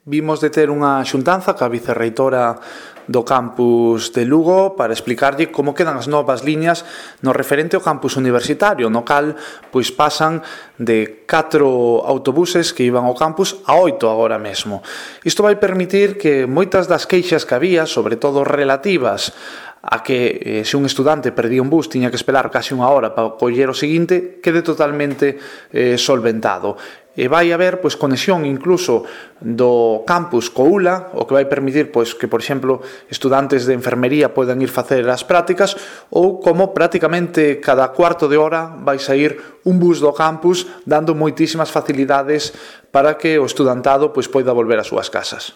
Vimos de ter unha xuntanza ca vicerreitora do campus de Lugo para explicarlle como quedan as novas liñas no referente ao campus universitario, no cal pois pasan de 4 autobuses que iban ao campus a 8 agora mesmo. Isto vai permitir que moitas das queixas que había, sobre todo relativas a que se un estudante perdía un bus tiña que esperar case unha hora para coller o seguinte, quede totalmente solventado. E vai haber conexión incluso do campus co ULA, o que vai permitir que, por exemplo, estudantes de enfermería podan ir facer as prácticas, ou como prácticamente cada cuarto de hora vai sair un bus do campus dando moitísimas facilidades para que o estudantado poida volver ás súas casas.